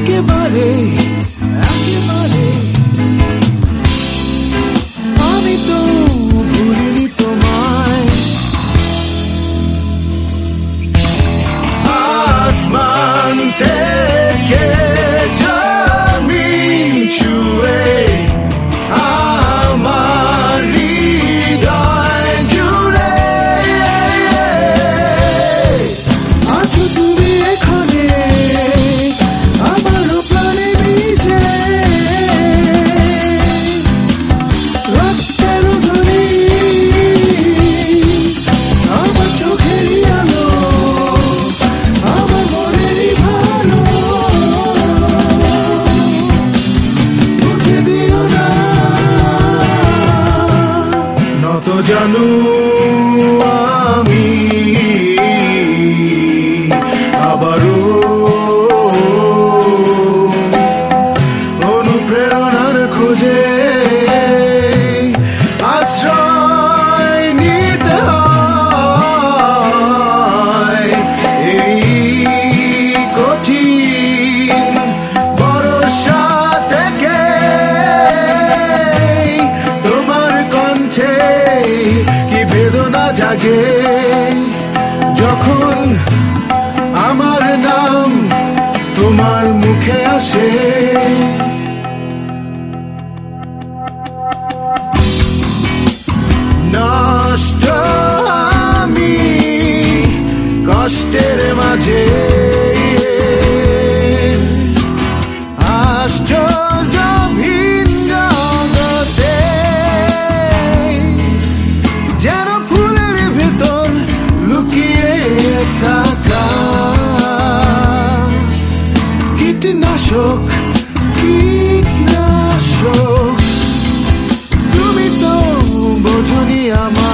একেবারে আমি তো ভুলিনি তোমায়। আসমান থেকে জমিন ছুঁয়ে আমার হৃদয় জুড়ে আছো তুমি এখানে, আমারও প্রাণে মিশে রক্তের ধ্বনি, আমার চোখেরই আলো, আমার মনেরই ভালো। বুঝে দিও না, নত জানু আমি আবারও অনুপ্রেরণার খোঁজে আশ্রয় নিতে হয় এই কঠিন বর্ষা থেকে। তোমার কণ্ঠে কি বেদনা জাগে যখন আমার নাম তোমার মুখে আসে। নষ্ট আমি কষ্টের মাঝে, আশ্চর্য ভিন্ন জগতে, যেন ফুলের ভেতর লুকিয়ে থাকা কীটনাশক। তুমি তো বোঝনি আমার